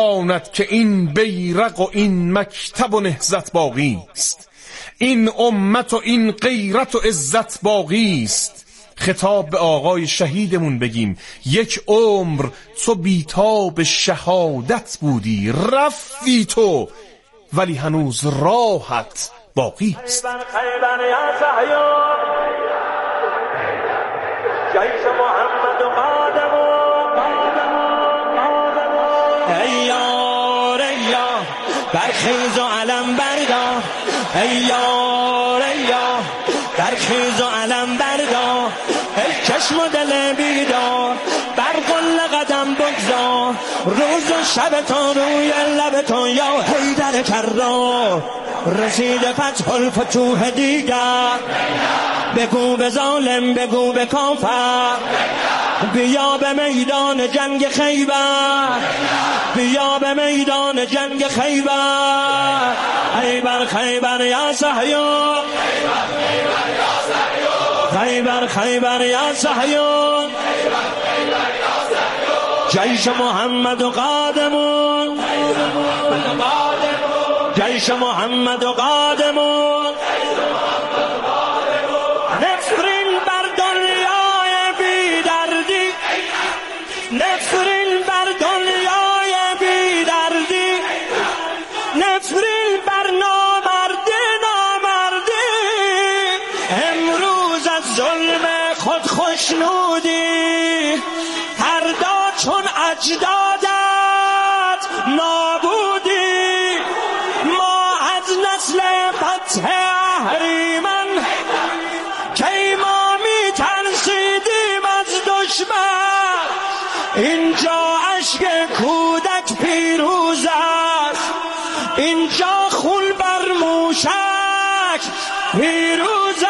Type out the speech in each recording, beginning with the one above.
بداند که این بیرق و این مکتب و نهضت باقی است، این امت و این غیرت و عزت باقی است. خطاب به آقای شهیدمون بگیم یک عمر تو بیتاب شهادت بودی، رفتی تو ولی هنوز راحت باقی است. خیبر یا صهیون جیش محمد و قادم ایار ایار برخیز و علم بردار، ایار ایار برخیز و علم بردار، ای چشم و دل بیدار بر قل قدم بگذار، روز و شبتون روی لبتون یا حیدر کرار، رسید فتح الفتوح دیگر، بگو به ظالم بگو به کافر، بیا به میدان جنگ خیبر، بیا به میدان جنگ خیبر. خیبر خیبر یا صهیون، خیبر خیبر یا صهیون، جیش محمد و قادمون، جیش محمد و قادمون، نفرین بر دنیای بی دردی، نفرین بر دنیای بی دردی، نفرین بر نامردی، نامردی، امروز از ظلم خود خوشنودی، فردا چون اجدادت نابودی، ما از نسل فتح اهریمن کی ما می ترسیدیم از دشمن، اینجا اشک کودک پیروز است، اینجا خون بر موشک پیروز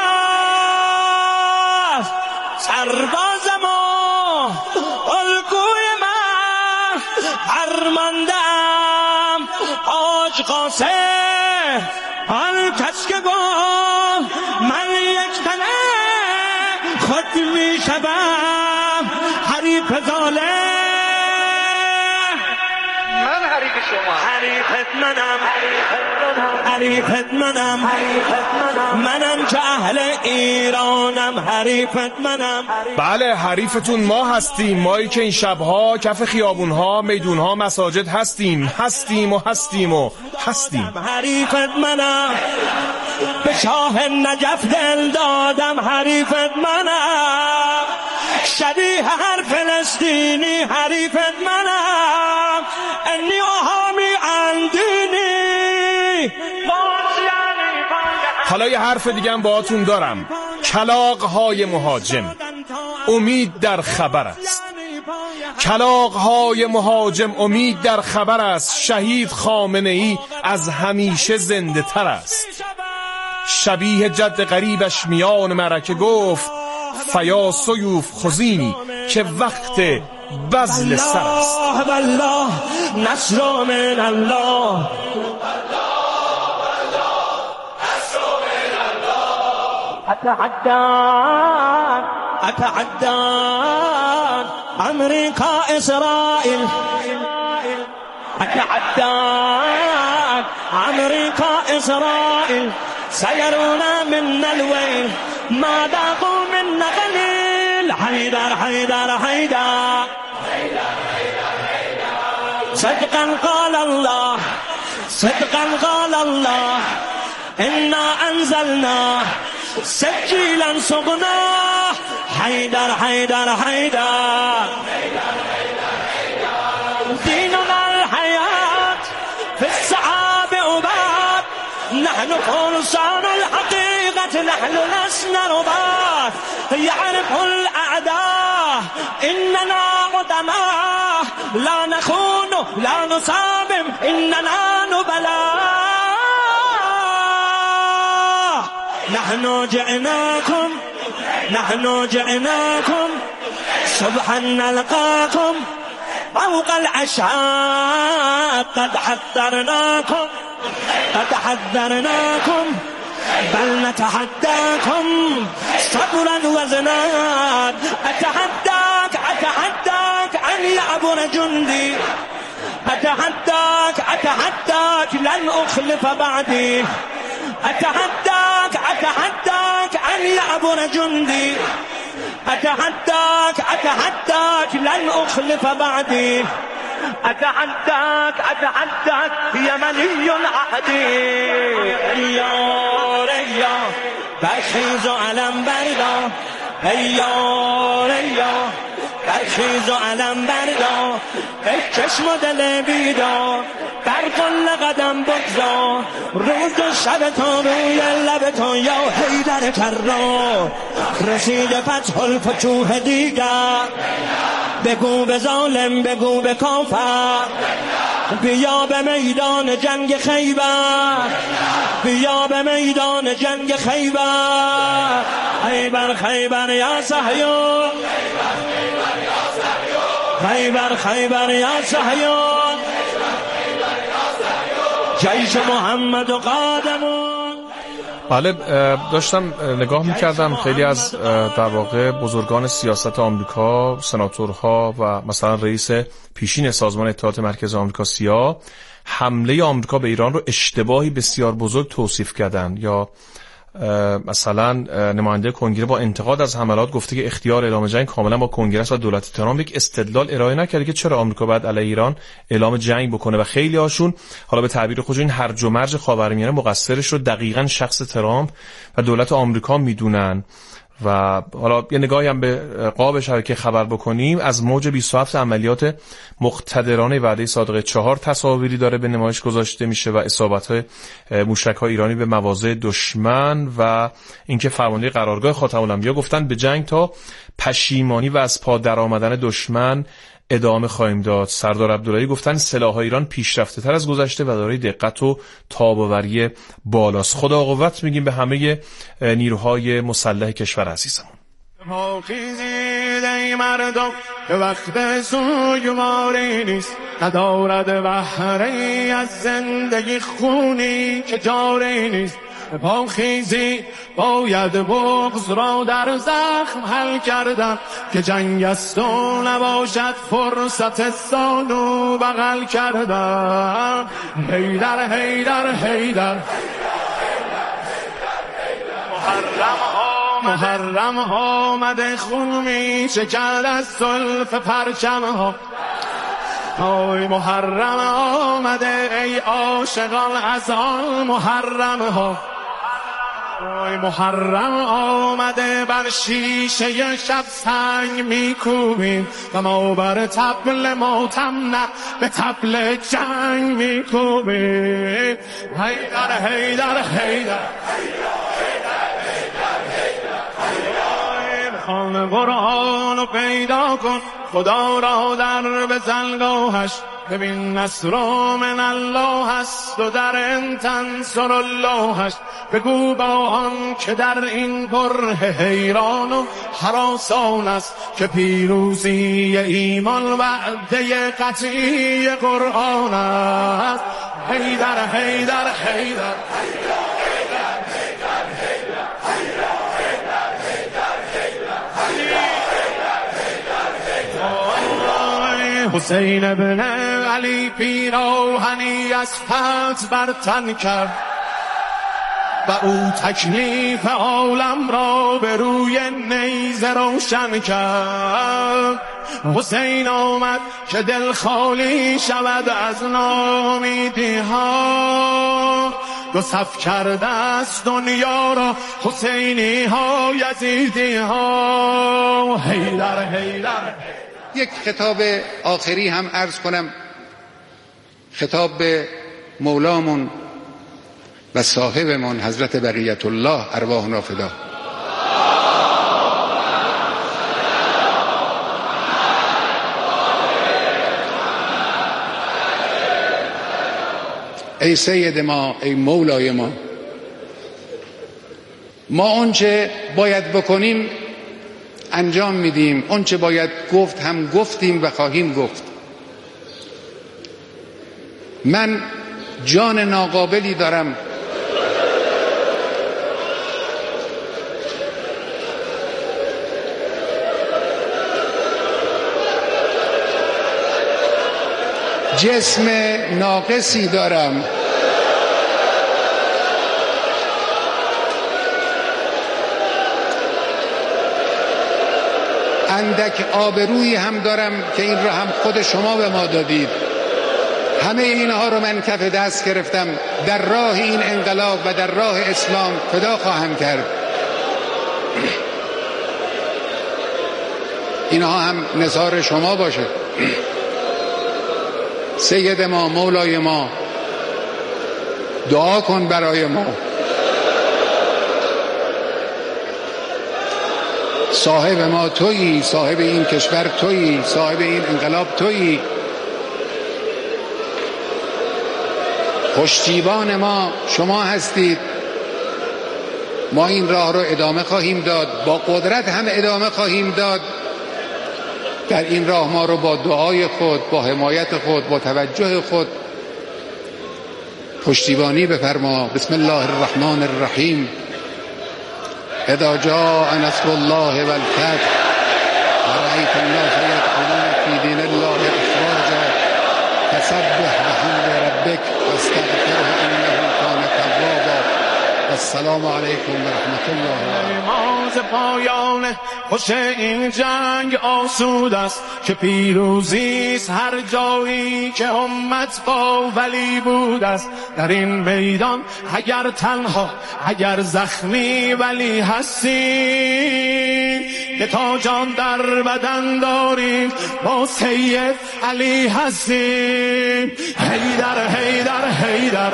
است. سرباز ما الگوی من فرماندم حاج قاسم، آن کس که گفت من یک تنه خود می شدم حریف ظالم، من حریف شما، حریفت منم، حریفت منم، منم که اهل ایرانم، حریفت منم. بله حریفتون ما هستیم، مایی که این شبها کف خیابونها میدونها مساجد هستیم، هستیم و هستیم و هستیم. حریفت منم، به شاه نجف دل دادم، حریفت منم، شبیه هر فلسطینی حریفت منم، انی آهامی اندینی. حالا یه حرف دیگه هم باهاتون دارم، کلاغ‌های مهاجم، امید در خبر است، کلاغ‌های مهاجم امید در خبر است، شهید خامنه‌ای از همیشه زنده تر است. شبیه جد غریبش میان معرکه گفت فیا سیوف خزینی که وقت بذل سر است. والله نصر من الله، اتعدان امریکا اسرائیل، اتعدان امریکا اسرائیل، سيرون من الويل ما ذاقوا منا قليل، حيدر حيدر حيدر صدقا قال الله، صدقا قال الله، إنا أنزلنا سجيلا صغناه، حيدر حيدر حيدر ديننا الحياة في السحاب أباد، نحن فرسان الحقيقة، نحن لسنا رباط، يعرف الأعداء إننا قدماء، لا نخون لا نصابم إننا نبلاء، نحن جئناكم، نحن جئناكم صبحا نلقاكم فوق العشاء، قد حذرناكم، قد حذرناكم، بل نتحداكم صبرا وزناد، أتحداك أتحداك أن يعبر جندي أتحداك لن أخلف بعدي أتحداك أن يعبر جندي أتحداك لن أخلف بعدي أتحداك يمني عهدي ایار برخیز و علم بردار ایار برخیز و علم بردار ای چشم و دل بیدار بر کل قدم بگذار روز و شب تو روی لب تو یا حیدر کرار رسید فتح الفتوح دیگر بگو به ظالم بگو به کافر بیا به میدان جنگ خیبر بیا به میدان جنگ خیبر خیبر یا صهیون خیبر یا صهیون جیش محمد و قادمون. بله داشتم نگاه میکردم خیلی از در واقع بزرگان سیاست آمریکا، سناتورها و مثلا رئیس پیشین سازمان اطلاعات مرکز آمریکا CIA حمله آمریکا به ایران رو اشتباهی بسیار بزرگ توصیف کردن، یا مثلا نماینده کنگره با انتقاد از حملات گفته که اختیار اعلام جنگ کاملا با کنگره و دولت تهران، یک استدلال ارائه نکرده که چرا آمریکا باید علیه ایران اعلام جنگ بکنه و خیلی هاشون حالا به تعبیر خودشون این هرج و مرج خاورمیانه مقصرش رو دقیقاً شخص ترامپ و دولت آمریکا میدونن. و حالا یه نگاهی هم به قاب شبکه خبر بکنیم، از موج 27 عملیات مقتدرانه وعده صادقه 4 تصاویری داره به نمایش گذاشته میشه و اصابت موشک‌های ایرانی به مواضع دشمن و اینکه فرمانده قرارگاه خاتم الانبیا گفتن به جنگ تا پشیمانی و از پا درآمدن دشمن ادامه خواهیم داد. سردار عبداللهی گفتن سلاح‌های ایران پیشرفته تر از گذشته و دارای دقت و تاب‌آوری بالاست. خدا قوت میگیم به همه نیروهای مسلح کشور عزیزمون. خیزید ای مردم که وقت سوگواری نیست، ندارد بهره‌ای از زندگی خونی که جاری نیست. پا خیزی باید بغض را در زخم حل کردن، که جنگ است و نباشد فرصت زانو بغل کردن. حیدر حیدر حیدر محرم آمده خون می شکل از زلف پرچم ها. آی محرم آمده ای عاشقان از آن محرم ها. آی محرم آمده بر شیشه شب سنگ میکوبیم و ما بر طبل ماتم نه به طبل جنگ میکوبیم. حیدر حیدر حیدر خان قرآن رو پیدا کن، خدا را در به زنگاهش ببین نصر من الله است و در ان تنصر اللهش. بگو با آن که در این بره حیران و هراسان است، که پیروزی ایمان وعده قطعی قرآن است. حیدر حیدر حیدر حسین ابن علی پیراهنی از فتح بر تن کرد و او تکلیف عالم را به روی نیزه روشن کرد. حسین آمد که دل خالی شود از ناامیدی ها، دو صف کرده است دنیا را حسینی ها یزیدی ها. حیدر حیدر. یک خطاب آخری هم عرض کنم، خطاب به مولامون و صاحبمون حضرت بقیت الله ارواحنا فدا. ای سید ما، ای مولای ما اونچه باید بکنیم انجام میدیم، اونچه باید گفت هم گفتیم و خواهیم گفت. من جان ناقابلی دارم جسم ناقصی دارم، اندک آبرویی هم دارم که این را هم خود شما به ما دادید. همه اینها رو من کف دست گرفتم، در راه این انقلاب و در راه اسلام فدا خواهم کرد. اینها هم نثار شما باشه. سید ما، مولای ما، دعا کن برای ما. صاحب ما تویی، صاحب این کشور تویی، صاحب این انقلاب تویی. پشتیبان ما شما هستید. ما این راه رو ادامه خواهیم داد، با قدرت هم ادامه خواهیم داد. در این راه ما رو با دعای خود، با حمایت خود، با توجه خود پشتیبانی بفرما. بسم الله الرحمن الرحیم. اذا جاء نصر الله والفتح ورأيت الناس يدخلون في دين الله افواجا فسبح بحمد ربك واستغفره انه كان توابا. السلام علیکم و رحمت الله. نماز پایان خوش این جنگ آسود است که پیروزی است هر جایی که امت با ولی بود است. در این میدان اگر تنها، اگر زخمی ولی هستی، که تا جان در بدن داریم با سید علی هستیم. حیدر حیدر حیدر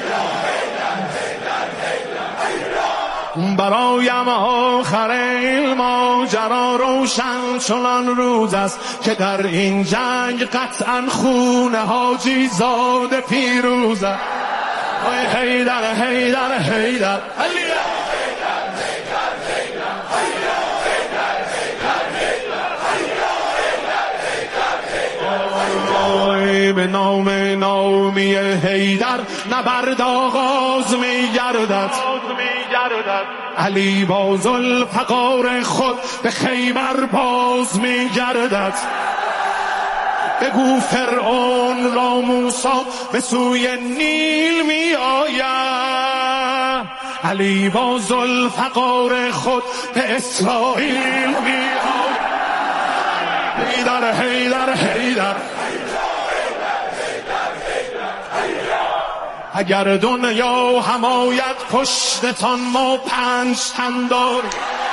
برایم آخر این ماجرا روشن چنان روز است که در این جنگ قطعا خون حاجی زاده پیروز است. حیدر حیدر حیدر به نام نامی حیدر نبرد آغاز می گردد. علی با ذوالفقار خود به خیبر باز می گردد. بگو فرعون را موسی به سوی نیل می آید. علی با ذوالفقار خود به اسرائیل می آید. حیدر حیدر حیدر اگر دنیا حمایت پشتتان ما 5 تن داریم.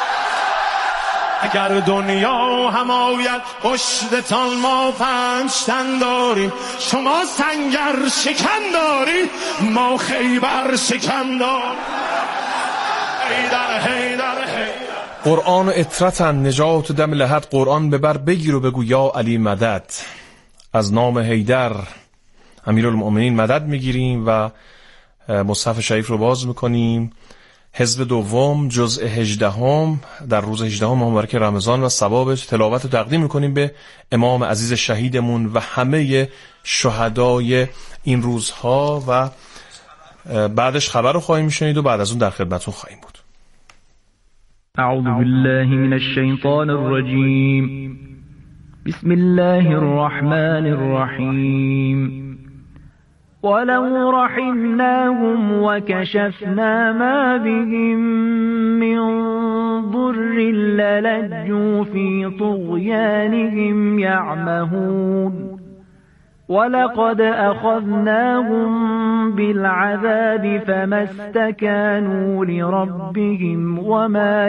اگر دنیا حمایت پشتتان ما 5 تن داریم. شما سنگر شکن دارید، ما خیبر شکن داریم. حیدر حیدر حیدر. قرآن و اطرتن نجات و دم لحد. قرآن ببر بگیر و بگو یا علی مدد. از نام حیدر امیرالمؤمنین مدد میگیریم و مصحف شریف رو باز میکنیم. حزب دوم جزء 18 در روز 18 مبارک رمضان و ثوابش تلاوت رو تقدیم میکنیم به امام عزیز شهیدمون و همه شهدای این روزها و بعدش خبر رو خواهیم شنید و بعد از اون در خدمتون خواهیم بود. اعوذ بالله من الشیطان الرجیم. بسم الله الرحمن الرحیم. ولو رحمناهم وكشفنا ما بهم من ضر للجوا في طغيانهم يعمهون ولقد أخذناهم بالعذاب فما استكانوا لربهم وما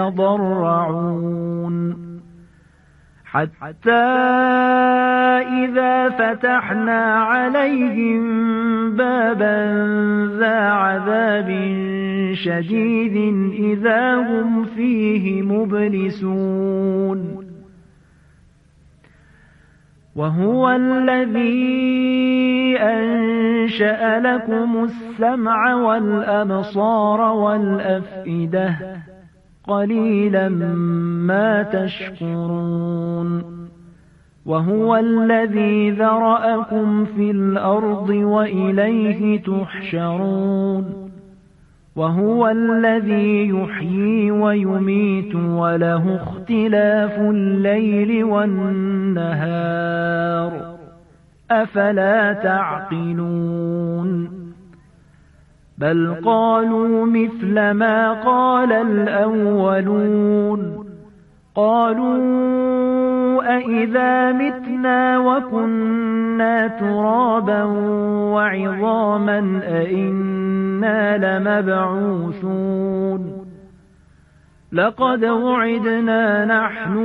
يتضرعون حتى إذا فتحنا عليهم بابا ذا عذاب شديد إذا هم فيه مبلسون وهو الذي أنشأ لكم السمع والأبصار والأفئدة قليلا ما تشكرون وهو الذي ذرأكم في الأرض وإليه تحشرون وهو الذي يحيي ويميت وله اختلاف الليل والنهار أفلا تعقلون بل قالوا مثل ما قال الأولون قالوا أإذا متنا وكنا ترابا وعظاما أإنا لمبعوثون لقد وعدنا نحن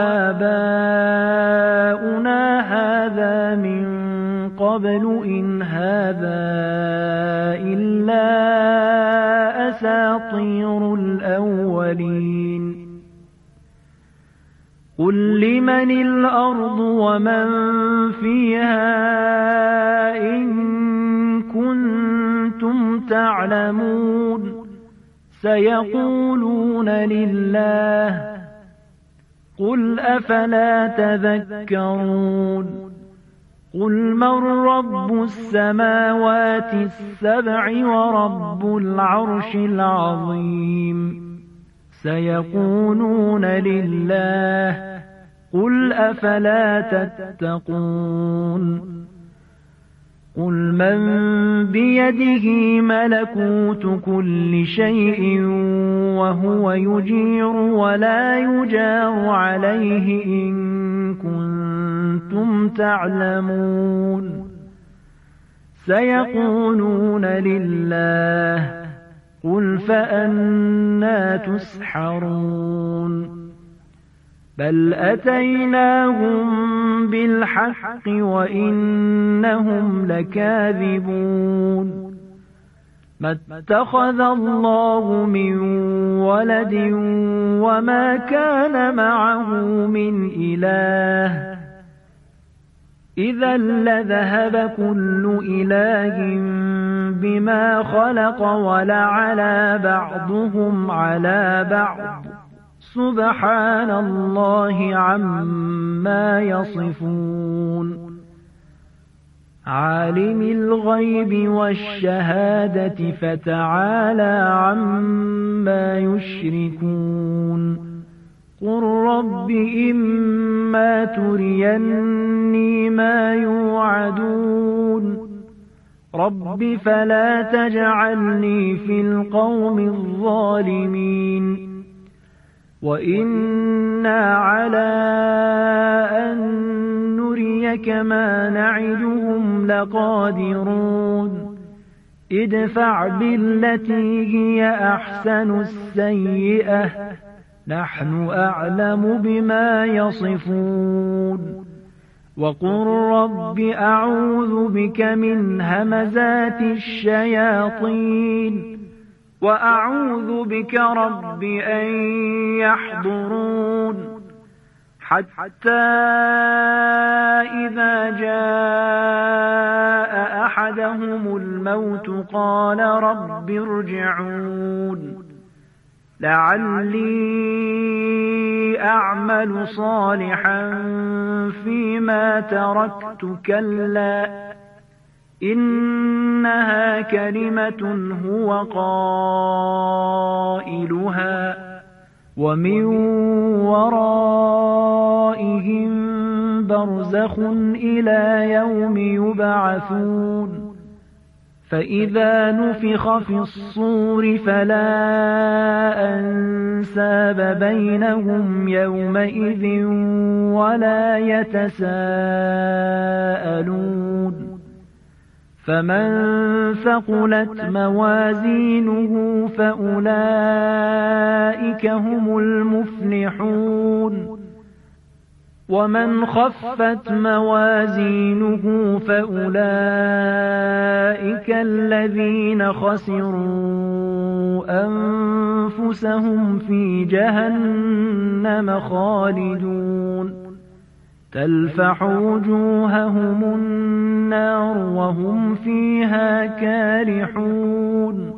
وآباؤنا هذا من قبل إن هذا إلا أساطير الأولين قل لمن الأرض ومن فيها إن كنتم تعلمون سيقولون لله قل أفلا تذكرون قل من رب السماوات السبع ورب العرش العظيم سيقولون لله قل أفلا تتقون قل من بيده ملكوت كل شيء وهو يجير ولا يجار عليه إن كنتم تعلمون سيقولون لله قل فأنى تسحرون بل أتيناهم بالحق وإنهم لكاذبون ما اتخذ الله من ولد وما كان معه من إله إذا لذهب كل إله بما خلق ولعلى بعضهم على بعض سبحان الله عما يصفون عالم الغيب والشهادة فتعالى عما يشركون قل رب إما تريني ما يوعدون رب فلا تجعلني في القوم الظالمين وإنا على أن نريك ما نعدهم لقادرون ادفع بالتي هي أحسن السيئة نحن أعلم بما يصفون وقل رب أعوذ بك من همزات الشياطين وأعوذ بك رب أن يحضرون حتى إذا جاء أحدهم الموت قال رب ارجعون لعلي أعمل صالحا فيما تركت كلا إنها كلمة هو قائلها ومن ورائهم برزخ إلى يوم يبعثون فإذا نفخ في الصور فلا أنساب بينهم يومئذ ولا يتساءلون فمن ثقلت موازينه فأولئك هم المفلحون ومن خفت موازينه فأولئك الذين خسروا أنفسهم في جهنم خالدون تلفح وجوههم النار وهم فيها كارحون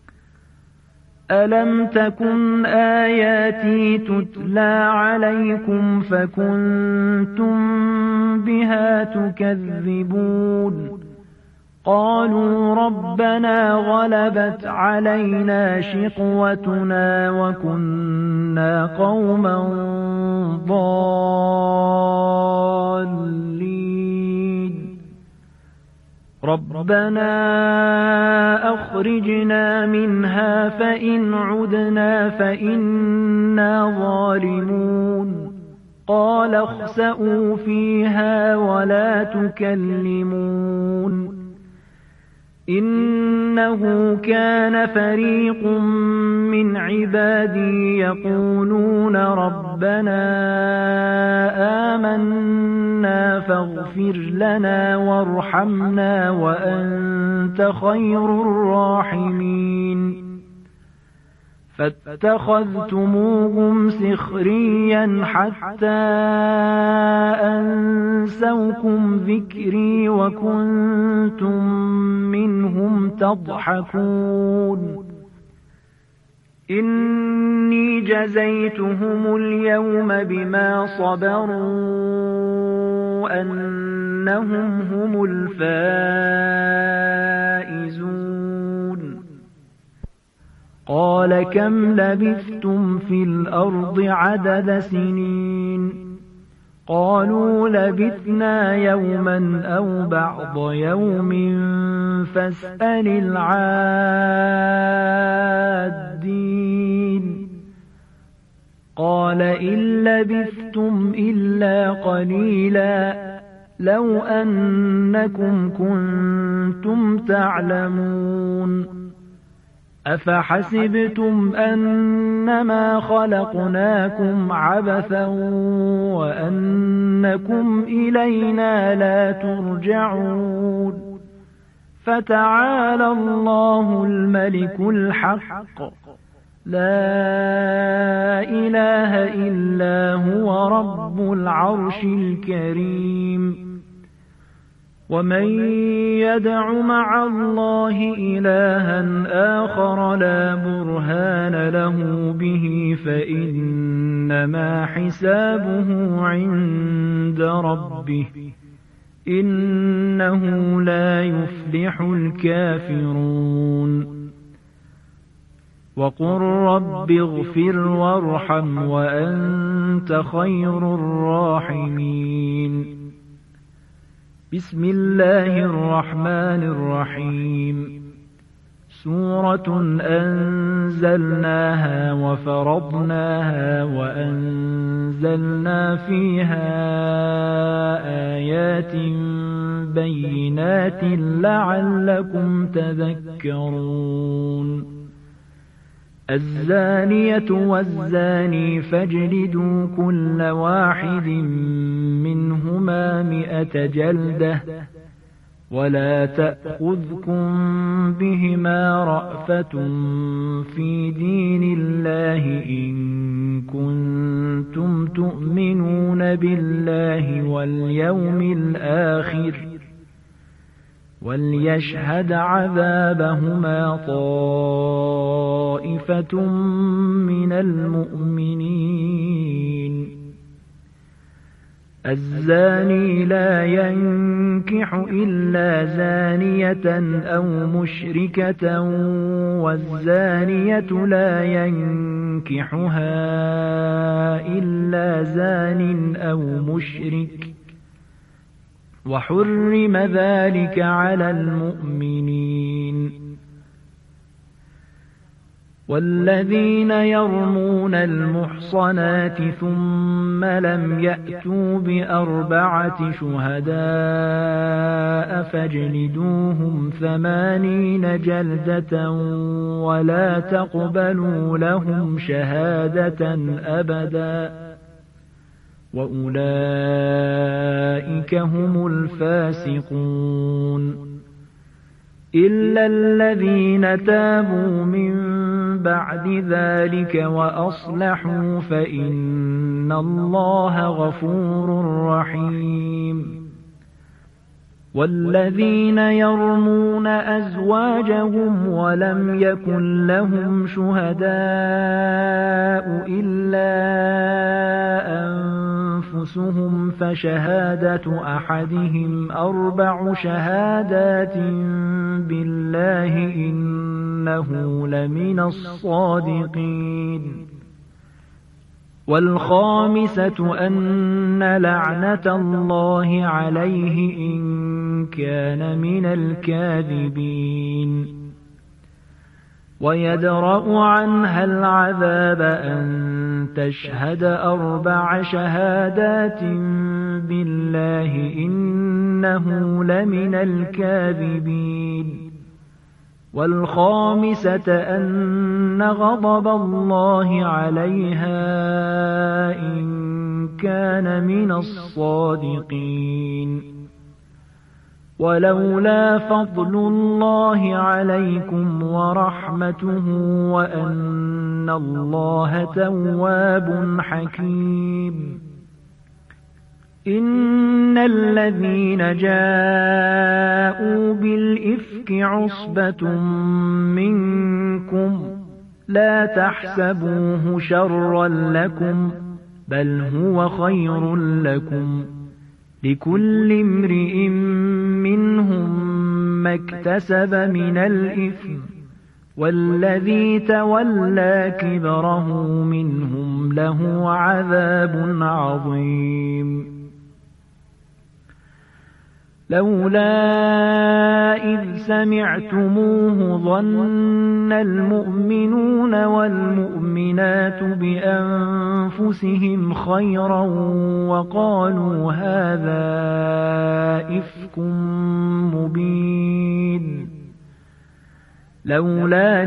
ألم تكن آياتي تتلى عليكم فكنتم بها تكذبون قالوا ربنا غلبت علينا شقوتنا وكنا قوما ضالين ربنا أخرجنا منها فإن عدنا فإنا ظالمون قال اخسئوا فيها ولا تكلمون إنه كان فريق من عبادي يقولون ربنا آمنا فاغفر لنا وارحمنا وأنت خير الراحمين فاتخذتموهم سخريا حتى أنسوكم ذكري وكنتم منهم تضحكون إني جزيتهم اليوم بما صبروا أنهم هم الفائزون قال كم لبثتم في الأرض عدد سنين قالوا لبثنا يوما أو بعض يوم فاسأل العادين قال إن لبثتم إلا قليلا لو أنكم كنتم تعلمون أفحسبتم أنما خلقناكم عبثا وأنكم إلينا لا ترجعون فتعالى الله الملك الحق لا إله إلا هو رب العرش الكريم ومن يدع مع الله إلها آخر لا برهان له به فإنما حسابه عند ربه إنه لا يفلح الكافرون وقل رب اغفر وارحم وأنت خير الراحمين بسم الله الرحمن الرحيم سورة أنزلناها وفرضناها وأنزلنا فيها آيات بينات لعلكم تذكرون الزانية والزاني فاجلدوا كل واحد منهما 100 جلدة ولا تأخذكم بهما رأفة في دين الله إن كنتم تؤمنون بالله واليوم الآخر وليشهد عذابهما طائفة من المؤمنين الزاني لا ينكح إلا زانية أو مشركة والزانية لا ينكحها إلا زان أو مشرك وحرم ذلك على المؤمنين والذين يرمون المحصنات ثم لم يأتوا ب4 شهداء فاجلدوهم 80 جلدة ولا تقبلوا لهم شهادة أبدا وأولئك هم الفاسقون إلا الذين تابوا من بعد ذلك وأصلحوا فإن الله غفور رحيم والذين يرمون أزواجهم ولم يكن لهم شهداء إلا أنفسهم فشهادة أحدهم 4 شهادات بالله إنه لمن الصادقين والخامسة أن لعنة الله عليه إن كان من الكاذبين ويدرأ عنها العذاب أن تشهد 4 شهادات بالله إنه لمن الكاذبين والخامسة أن غضب الله عليها إن كان من الصادقين ولولا فضل الله عليكم ورحمته وأن الله تواب حكيم إن الذين جاءوا بالإفك عصبة منكم لا تحسبوه شرا لكم بل هو خير لكم لكل امرئ منهم ما اكتسب من الإثم والذي تولى كبره منهم له عذاب عظيم لولا إذ سمعتموه ظن المؤمنون والمؤمنات بأنفسهم خيرا وقالوا هذا إفك مبين لولا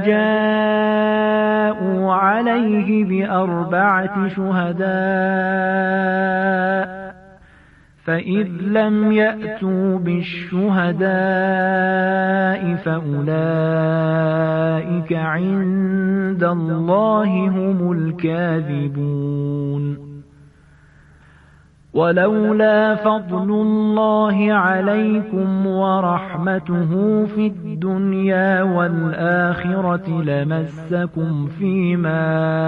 جاءوا عليه ب4 شهداء فإذ لم يأتوا بالشهداء فأولئك عند الله هم الكاذبون ولولا فضل الله عليكم ورحمته في الدنيا والآخرة لمسكم فيما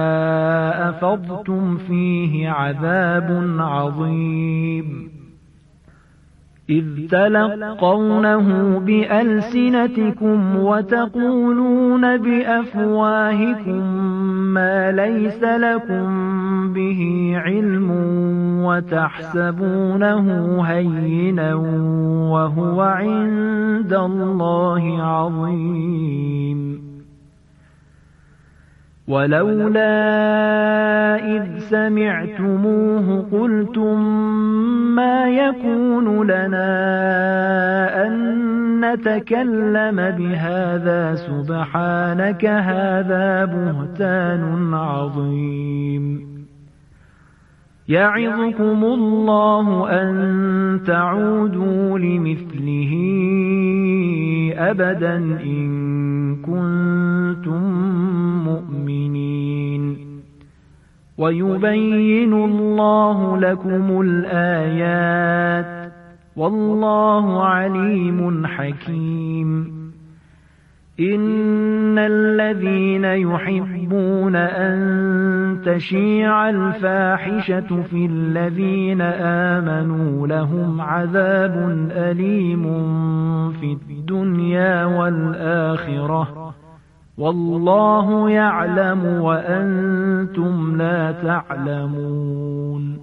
أفضتم فيه عذاب عظيم إذ تلقونه بألسنتكم وتقولون بأفواهكم ما ليس لكم به علم وتحسبونه هينا وهو عند الله عظيم ولولا إذ سمعتموه قلتم ما يكون لنا أن نتكلم بهذا سبحانك هذا بهتان عظيم يعظكم الله أن تعودوا لمثله أبدا إن كنتم مؤمنين ويبين الله لكم الآيات والله عليم حكيم إن الذين يحبون أن تشيع الفاحشة في الذين آمنوا لهم عذاب أليم في الدنيا والآخرة والله يعلم وأنتم لا تعلمون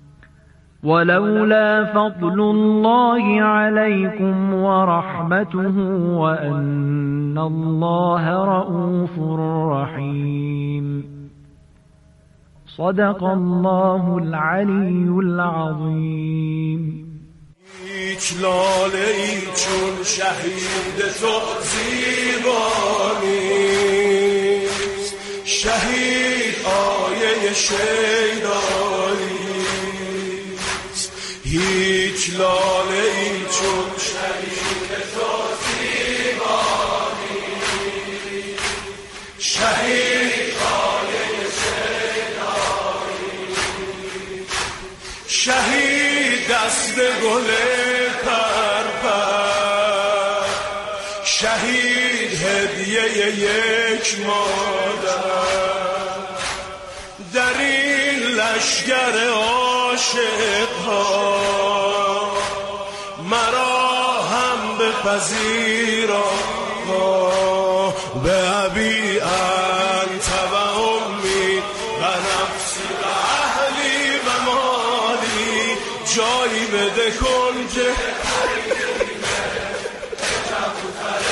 ولولا فضل الله عليكم ورحمته وأن الله رؤوف رحيم صدق الله العلي العظيم هیچ لاله ای چون شهید تو زیبانیست شهید آیه شیدانیست هیچ لاله ای چون شهید تو زیبانیست شهید آیه شیدانیست شهید دست گل پرپر شهید هدیه یک مادر در این لشگر عاشق ها مرا هم بپذیرا